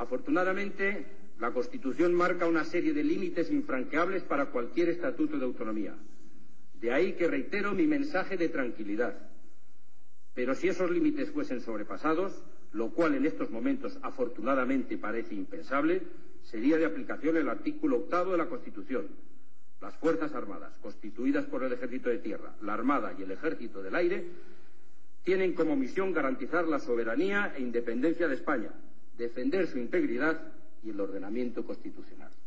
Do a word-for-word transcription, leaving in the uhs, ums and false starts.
Afortunadamente, la Constitución marca una serie de límites infranqueables para cualquier estatuto de autonomía. De ahí que reitero mi mensaje de tranquilidad. Pero si esos límites fuesen sobrepasados, lo cual en estos momentos afortunadamente parece impensable, sería de aplicación el artículo octavo de la Constitución. Las Fuerzas Armadas, constituidas por el Ejército de Tierra, la Armada y el Ejército del Aire, tienen como misión garantizar la soberanía e independencia de España, defender su integridad y el ordenamiento constitucional.